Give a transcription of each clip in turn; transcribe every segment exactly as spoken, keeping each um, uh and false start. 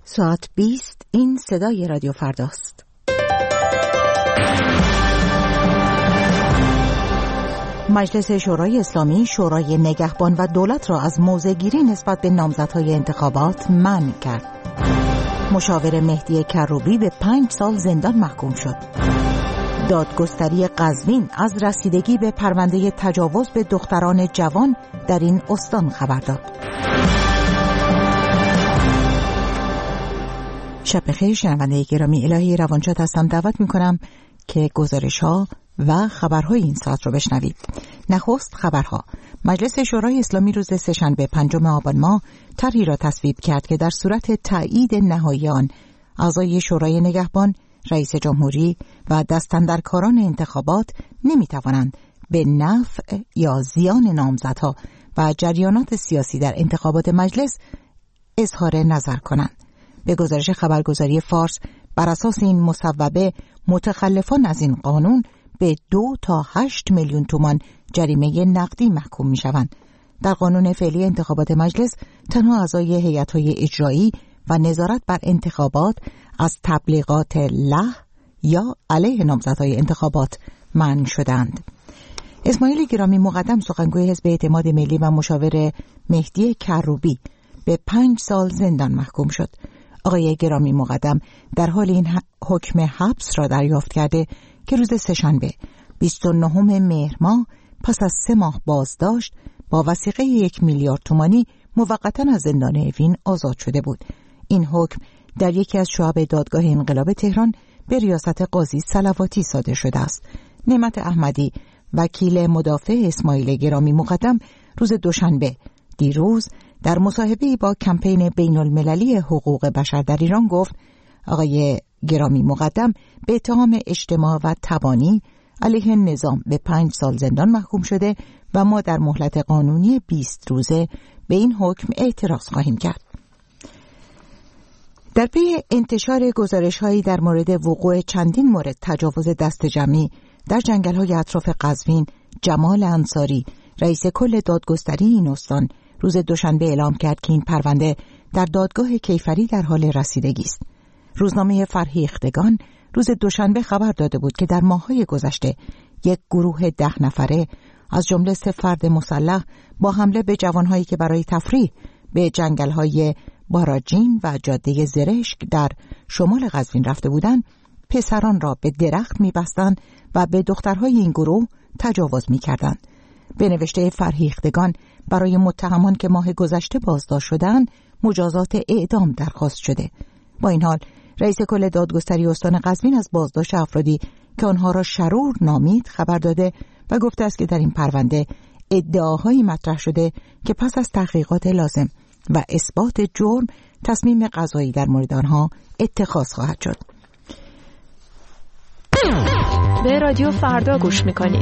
ساعت بیست این صدای رادیو فرداست. مجلس شورای اسلامی شورای نگهبان و دولت را از موضع‌گیری نسبت به نامزدهای انتخابات منع کرد. مشاور مهدی کروبی به پنج سال زندان محکوم شد. دادگستری قزوین از رسیدگی به پرونده تجاوز به دختران جوان در این استان خبر داد. شب بخیر شنونده گرامی، الهی روانشاد هستم. دعوت میکنم که گزارش ها و خبرهای این ساعت رو بشنوید. نخست خبرها. مجلس شورای اسلامی روز سه‌شنبه پنجم آبان ماه طرحی را تصویب کرد که در صورت تایید نهایی آن اعضای شورای نگهبان، رئیس جمهوری و دستاندرکاران انتخابات نمیتوانند به نفع یا زیان نامزدها و جریانات سیاسی در انتخابات مجلس اظهار نظر کنند. به گزارش خبرگزاری فارس، بر اساس این مصوبه متخلفان از این قانون به دو تا هشت میلیون تومان جریمه نقدی محکوم می شوند. در قانون فعلی انتخابات مجلس تنها اعضای هیئت‌های اجرایی و نظارت بر انتخابات از تبلیغات له یا علیه نامزدهای انتخابات منع شدند. اسماعیل گرامی مقدم، سخنگوی حزب اعتماد ملی و مشاور مهدی کروبی، به پنج سال زندان محکوم شد. آقای گرامی مقدم در حال این حکم حبس را دریافت کرده که روز سه‌شنبه بیست و نهم مهر ماه پس از سه ماه بازداشت با وثیقه یک میلیارد تومانی موقتا از زندان اوین آزاد شده بود. این حکم در یکی از شعب دادگاه انقلاب تهران به ریاست قاضی صلواتی صادر شده است. نعمت احمدی، وکیل مدافع اسماعیل گرامی مقدم، روز دوشنبه دیروز در مصاحبه‌ای با کمپین بین المللی حقوق بشر در ایران گفت آقای گرامی مقدم به اتهام اجتماع و تبانی علیه نظام به پنج سال زندان محکوم شده و ما در مهلت قانونی بیست روزه به این حکم اعتراض خواهیم کرد. در پی انتشار گزارش‌هایی در مورد وقوع چندین مورد تجاوز دست جمعی در جنگل‌های اطراف قزوین، جمال انصاری، رئیس کل دادگستری این استان، روز دوشنبه اعلام کرد که این پرونده در دادگاه کیفری در حال رسیدگی است. روزنامه فرهیختگان روز دوشنبه خبر داده بود که در ماه‌های گذشته یک گروه ده نفره از جمله سه فرد مسلح با حمله به جوانهایی که برای تفریح به جنگل‌های باراجین و جاده زرشک در شمال قزوین رفته بودند، پسران را به درخت می‌بستند و به دخترهای این گروه تجاوز می‌کردند. به نوشته فرهیختگان، برای متهمان که ماه گذشته بازداشت شدند مجازات اعدام درخواست شده. با این حال رئیس کل دادگستری استان قزوین از بازداشت افرادی که آنها را شرور نامید خبر داده و گفته است که در این پرونده ادعاهایی مطرح شده که پس از تحقیقات لازم و اثبات جرم تصمیم قضایی در مورد آنها اتخاذ خواهد شد. به رادیو فردا گوش میکنید.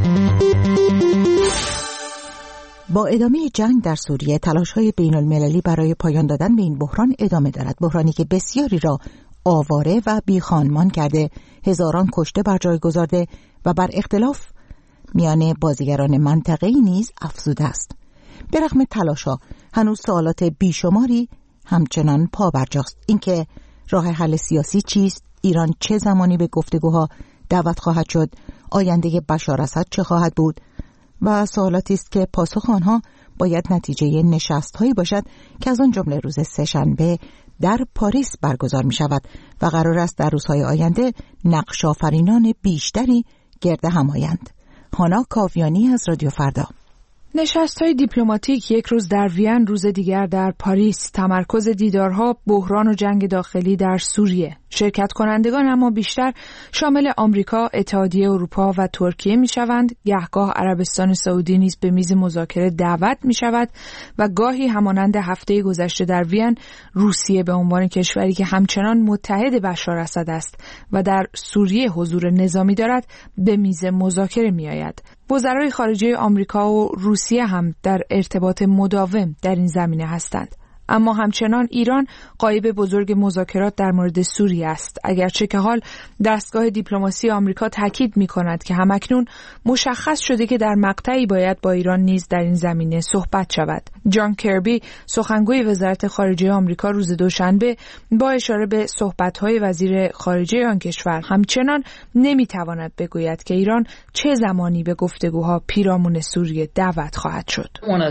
با ادامه جنگ در سوریه، تلاش‌های بین‌المللی برای پایان دادن به این بحران ادامه دارد. بحرانی که بسیاری را آواره و بیخانمان کرده، هزاران کشته بر جای گذارده و بر اختلاف میان بازیگران منطقه‌ای نیز افزوده است. به رغم تلاش‌ها هنوز سوالات بیشماری همچنان پابرجاست. اینکه راه حل سیاسی چیست؟ ایران چه زمانی به گفتگوها دعوت خواهد شد؟ آینده بشار اسد چه خواهد بود؟ و سوالاتی است که پاسخ آنها باید نتیجه نشست‌هایی باشد که از آن جمله روز سه‌شنبه در پاریس برگزار می شود و قرار است در روزهای آینده نقش آفرینان بیشتری گرد هم آیند. هانا کاویانی از رادیو فردا. نشست‌های دیپلماتیک یک روز در وین، روز دیگر در پاریس. تمرکز دیدارها بحران و جنگ داخلی در سوریه. شرکت کنندگان اما بیشتر شامل آمریکا، اتحادیه اروپا و ترکیه میشوند. گهگاه عربستان سعودی نیز به میز مذاکره دعوت میشود و گاهی همانند هفته گذشته در وین، روسیه به عنوان کشوری که همچنان متحد بشار اسد است و در سوریه حضور نظامی دارد به میز مذاکره میآید. وزرای خارجه آمریکا و روسیه هم در ارتباط مداوم در این زمینه هستند. اما همچنان ایران غایب بزرگ مذاکرات در مورد سوریه است، اگرچه که حال دستگاه دیپلماسی آمریکا تاکید می‌کند که همکنون مشخص شده که در مقطعی باید با ایران نیز در این زمینه صحبت شود. جان کربی سخنگوی وزارت خارجه آمریکا روز دوشنبه با اشاره به صحبت‌های وزیر خارجه آن کشور همچنان نمی‌تواند بگوید که ایران چه زمانی به گفتگوها پیرامون سوریه دعوت خواهد شد.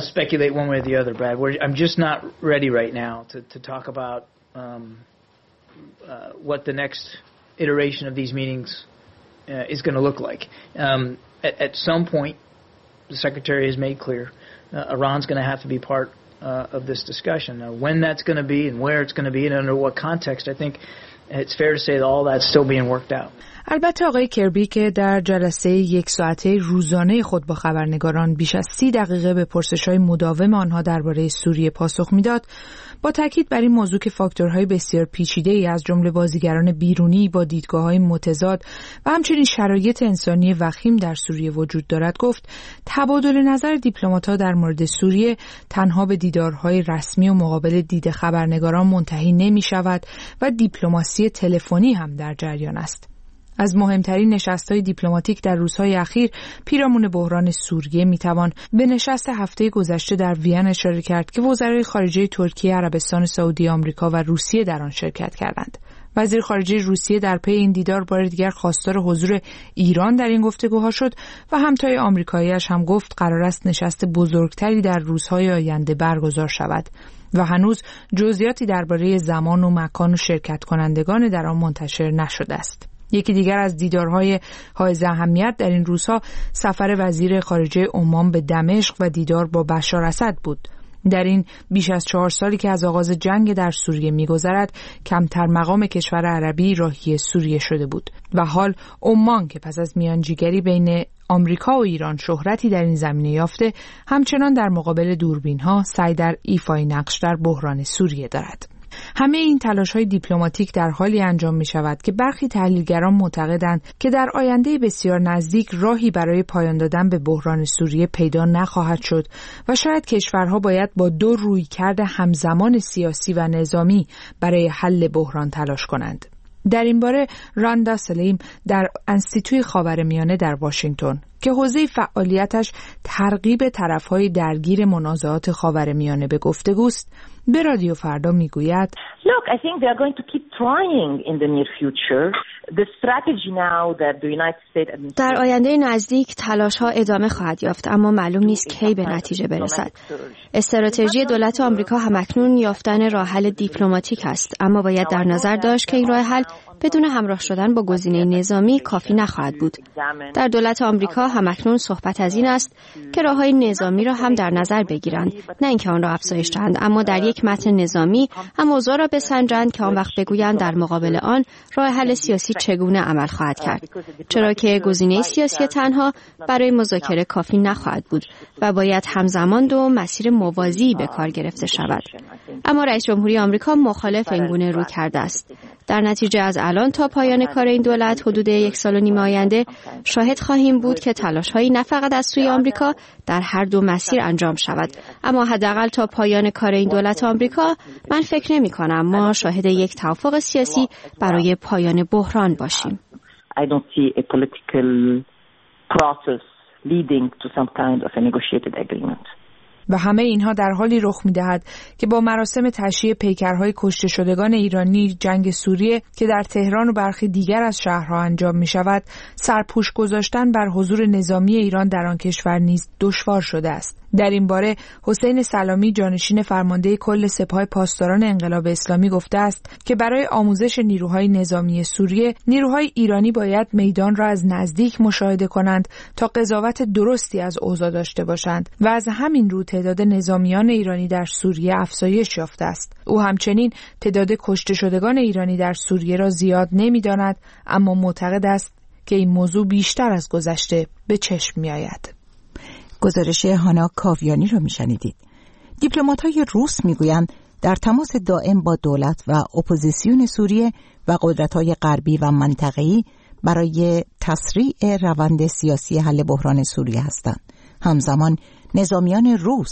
right now to to talk about um uh, what the next iteration of these meetings uh, is going to look like. Um at, at some point the secretary has made clear uh, Iran's going to have to be part uh, of this discussion. Now, when that's going to be and where it's going to be and under what context, I think it's fair to say that all that's still being worked out. البته آقای کربی که در جلسه یک ساعته روزانه خود با خبرنگاران بیش از سی دقیقه به پرسش‌های مداوم آنها درباره سوریه پاسخ میداد، با تاکید بر این موضوع که فاکتورهای بسیار پیچیده‌ای از جمله بازیگران بیرونی با دیدگاه‌های متضاد و همچنین شرایط انسانی وخیم در سوریه وجود دارد، گفت تبادل نظر دیپلمات‌ها در مورد سوریه تنها به دیدارهای رسمی و مقابل دید خبرنگاران منتهی نمی‌شود و دیپلماسی تلفنی هم در جریان است. از مهمترین نشست‌های دیپلماتیک در روزهای اخیر پیرامون بحران سوریه میتوان به نشست هفته گذشته در وین اشاره کرد که وزرای خارجه ترکیه، عربستان سعودی، آمریکا و روسیه در آن شرکت کردند. وزیر خارجه روسیه در پی این دیدار بار دیگر خواستار حضور ایران در این گفتگوها شد و همتای آمریکایی‌اش هم گفت قرار است نشست بزرگتری در روزهای آینده برگزار شود و هنوز جزئیاتی درباره زمان و مکان و شرکت کنندگان در آن منتشر نشده است. یکی دیگر از دیدارهای حائز اهمیت در این روزها سفر وزیر خارجه عمان به دمشق و دیدار با بشار اسد بود. در این بیش از چهار سالی که از آغاز جنگ در سوریه می‌گذرد، کمتر مقام کشور عربی راهی سوریه شده بود و حال عمان که پس از میانجیگری بین آمریکا و ایران شهرتی در این زمینه یافته، همچنان در مقابل دوربین‌ها سعی در ایفای نقش در بحران سوریه دارد. همه این تلاش‌های دیپلماتیک در حالی انجام می‌شود که برخی تحلیلگران معتقدند که در آینده بسیار نزدیک راهی برای پایان دادن به بحران سوریه پیدا نخواهد شد و شاید کشورها باید با دو رویکرد همزمان سیاسی و نظامی برای حل بحران تلاش کنند. در این باره راندا سلیم در انستیتوی خاورمیانه در واشنگتن که حوزه فعالیتش ترغیب طرف‌های درگیر منازعات خاورمیانه به گفتگوست، به رادیو فردا میگوید Look, I think they are going to keep trying in the near future. The strategy now that the United States administration در آینده نزدیک تلاش‌ها ادامه خواهد یافت، اما معلوم نیست کی به نتیجه برسد. استراتژی دولت آمریکا همکنون یافتن راه حل دیپلماتیک است، اما باید در نظر داشت که این راه حل بدون همراه شدن با گزینه نظامی کافی نخواهد بود. در دولت آمریکا همکنون صحبت از این است که راه‌های نظامی را هم در نظر بگیرند، نه اینکه آن را افزایش دهند، اما در یک متن نظامی هم اوضاع را بسنجند که آن وقت بگویند در مقابل آن راه حل سیاسی چگونه عمل خواهد کرد، چرا که گزینه سیاسی تنها برای مذاکره کافی نخواهد بود و باید همزمان دو مسیر موازی به کار گرفته شود. اما رئیس جمهوری آمریکا مخالف این گونه روی کرده است. در نتیجه از الان تا پایان کار این دولت حدود یک سال و نیم آینده شاهد خواهیم بود که تلاش‌هایی نه فقط از سوی آمریکا در هر دو مسیر انجام شود، اما حداقل تا پایان کار این دولت آمریکا من فکر نمی‌کنم ما شاهد یک توافق سیاسی برای پایان بحران باشیم. I don't see a political process leading to some kind of a negotiated agreement. و همه اینها در حالی رخ می‌دهد که با مراسم تشییع پیکرهای کشته شدگان ایرانی جنگ سوریه که در تهران و برخی دیگر از شهرها انجام می‌شود، سرپوش گذاشتن بر حضور نظامی ایران در آن کشور نیز دشوار شده است. در این باره حسین سلامی جانشین فرمانده کل سپاه پاسداران انقلاب اسلامی گفته است که برای آموزش نیروهای نظامی سوریه، نیروهای ایرانی باید میدان را از نزدیک مشاهده کنند تا قضاوت درستی از اوضاع داشته باشند و از همین رو تعداد نظامیان ایرانی در سوریه افزایش یافته است. او همچنین تعداد کشته شدگان ایرانی در سوریه را زیاد نمی‌داند، اما معتقد است که این موضوع بیشتر از گذشته به چشم می‌آید. گزارش هانا کاویانی رو میشنیدید. دیپلمات‌های روس میگویند در تماس دائم با دولت و اپوزیسیون سوریه و قدرت‌های غربی و منطقه‌ای برای تسریع روند سیاسی حل بحران سوریه هستند. همزمان نظامیان روس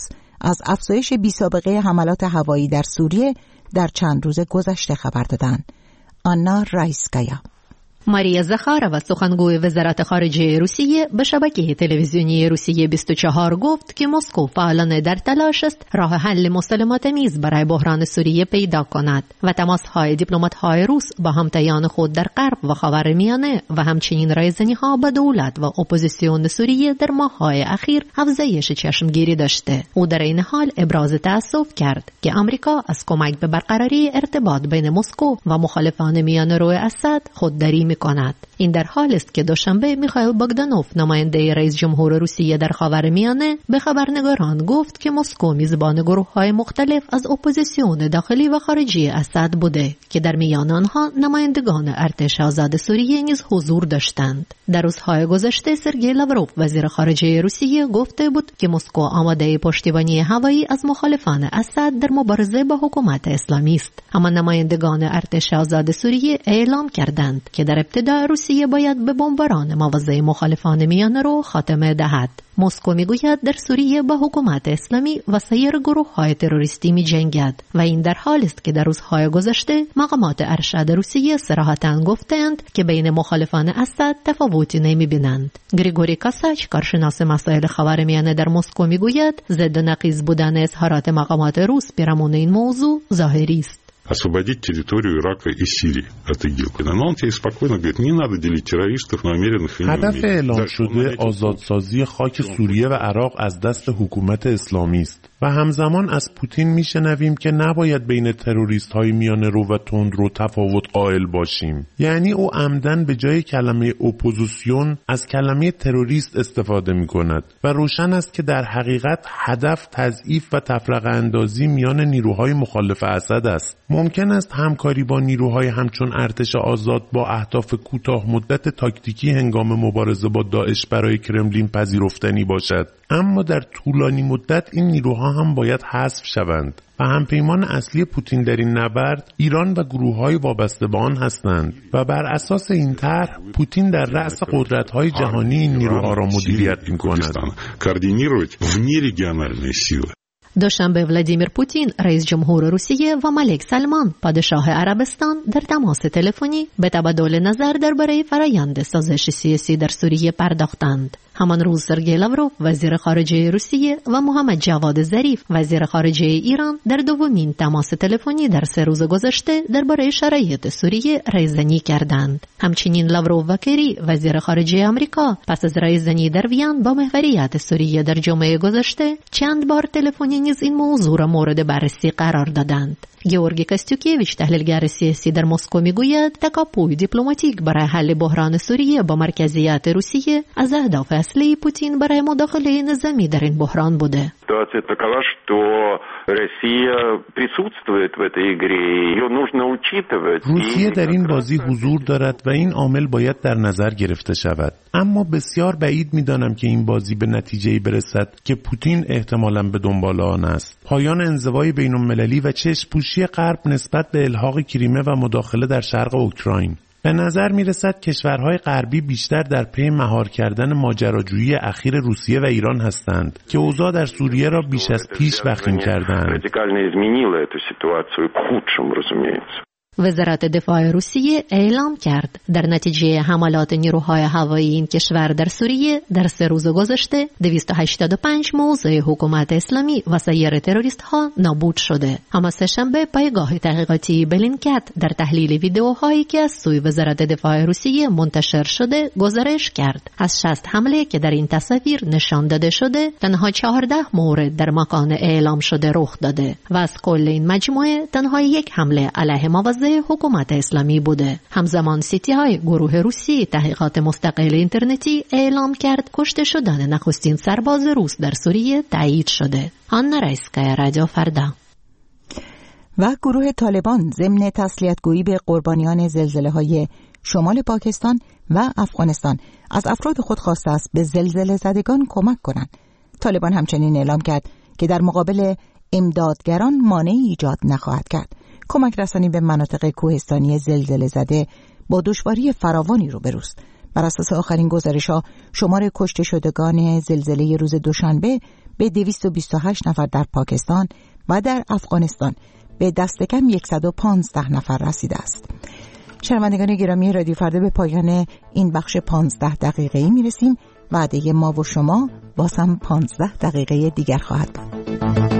از افزایش بی‌سابقه حملات هوایی در سوریه در چند روز گذشته خبر دادند. آنا رایسکایا. ماریا زخارова سخنگوی وزارت خارجه روسیه به شبکه تلویزیونی روسیه بیست و چهار گفت که مسکو فعلانه در تلاش است راه حل مسالمت‌آمیز برای بحران سوریه پیدا کند و تماس‌های دیپلمات‌های روس با همتایان خود در غرب و خاورمیانه و همچنین رایزنی‌ها به دولت و اپوزیسیون سوریه در ماه‌های اخیر افزایش چشمگیری داشته. او در این حال ابراز تأسف کرد که آمریکا از کمک به برقراری ارتباط بین مسکو و مخالفان میانه‌رو اسد خودداری کند. این در حال است که دوشنبه میخائیل بogdanov نماینده رئیس جمهور روسیه در خاورمیانه به خبرنگاران گفت که مسکو میزبان گروه‌های مختلف از اپوزیسیون داخلی و خارجی اسد بوده که در میان آنها نمایندگان ارتش آزاد سوریه نیز حضور داشتند. در روزهای گذشته سرگئی لاوروف وزیر خارجه روسیه گفته بود که مسکو آماده پشتیبانی هوایی از مخالفان اسد در مبارزه با حکومت اسلامی است. اما نمایندگان ارتش آزاد سوریه اعلام کردند که در ابتدا روسیه باید به بمباران مواضع مخالفان میانه‌رو خاتمه دهد. مسکو میگوید در سوریه با حکومت اسلامی و سایر گروه‌های تروریستی می‌جنگد و این در حالی است که در روزهای گذشته مقامات ارشد روسیه صراحتاً گفتند که بین مخالفان اسد تفاوتی نمی‌بینند. گریگوری کاساچ کارشناس مسائل خاورمیانه در مسکو میگوید ضد و نقیض بودن اظهارات مقامات روس پیرامون این موضوع ظاهری است. освободить территорию Ирака и Сирии от ИГИЛ. Но он тебе спокойно говорит, не надо делить террористов на умеренных и неумеренных. هدف اعلام شده آزادسازی خاک سوریه و عراق از دست حکومت اسلامی است و همزمان از پوتین میشنویم که نباید بین تروریست های میانه رو و تندرو تفاوت قائل باشیم. یعنی او عمدن به جای کلمه اپوزیسیون از کلمه تروریست استفاده می کند و روشن است که در حقیقت هدف تضعیف و تفرقه اندازی میان نیروهای مخالف اسد است. ممکن است همکاری با نیروهای همچون ارتش آزاد با اهداف کوتاه مدت تاکتیکی هنگام مبارزه با داعش برای کرملین پذیرفتنی باشد، اما در طولانی مدت این نیروها هم باید حذف شوند و همپیمان اصلی پوتین در این نبرد ایران و گروه‌های وابسته به آن هستند و بر اساس این طرح پوتین در رأس قدرت‌های جهانی این نیروها را مدیریت می‌کند. دوشنبه ولادیمیر پوتین رئیس جمهور روسیه و ملک سلمان پادشاه عربستان در تماس تلفنی به تبادل نظر درباره فرآیند سازش سیاسی در سوریه پرداختند. همان روز سرگئی لاوروف وزیر خارجه روسیه و محمد جواد ظریف وزیر خارجه ایران در دومین تماس تلفنی در سه روز گذشته درباره شرایط سوریه رایزنی کردند. همچنین لاوروف و کری وزیر خارجه آمریکا پس از رایزنی در وین با محوریت سوریه در جمعه گذشته چند بار تلفنی نیز این موضوع را مورد بررسی قرار دادند. گیورگی کاستیوکیویچ تحلیلگر سیاسی در مسکو میگوید تکاپوی دیپلماتیک برای حل بحران سوریه با مرکزیت روسیه از اهداف اصلی پوتین برای مداخله نظامی در این بحران بوده. Ситуация такова, что Россия присутствует в этой игре, ее нужно учитывать. روسیه در این بازی حضور دارد و این عامل باید در نظر گرفته شود. اما بسیار بعید می‌دانم که این بازی به نتیجه‌ای برسد که پوتین احتمالاً به دنبال آن است. پایان انزوای بین‌المللی و چشم‌پوشی غرب نسبت به الحاق کریمه و مداخله در شرق اوکراین. به نظر می رسد کشورهای غربی بیشتر در پی مهار کردن ماجراجویی اخیر روسیه و ایران هستند که اوضاع در سوریه را بیش از پیش وخیم کردند. وزارت دفاع روسیه اعلام کرد در نتیجه حملات نیروهای هوایی این کشور در سوریه در سه روز گذشته دویست و هشتاد و پنج موضع حکومت اسلامی و سایر تروریست ها نابود شده. اما سه‌شنبه پایگاه تحقیقاتی بلینکت در تحلیل ویدئوهایی که از سوی وزارت دفاع روسیه منتشر شده گزارش کرد از شصت حمله که در این تصاویر نشان داده شده تنها چهارده مورد در مکان اعلام شده رخ داده و از کل این مجموعه تنها یک حمله علیه مواضع حکومت اسلامی بوده. همزمان سیتی های گروه روسی تحقیقات مستقل اینترنتی اعلام کرد کشته شدن نخستین سرباز روس در سوریه تایید شده. آنا رایسکایا، رادیو فردا. و گروه طالبان ضمن تسلیت‌گویی به قربانیان زلزله‌های شمال پاکستان و افغانستان از افراد خود خواسته است به زلزله زدگان کمک کنند. طالبان همچنین اعلام کرد که در مقابل امدادگران مانعی ایجاد نخواهد کرد. کمک رسانی به مناطق کوهستانی زلزله زده با دشواری فراوانی روبروست. بر اساس آخرین گزارش‌ها شمار کشته شدگان زلزله روز دوشنبه به دویست و بیست و هشت نفر در پاکستان و در افغانستان به دست کم صد و پانزده نفر رسیده است. شنوندگان گرامی رادیو فردا، به پایان این بخش پانزده دقیقه‌ای میرسیم. وعده ما و شما باز هم پانزده دقیقه دیگر خواهد بود.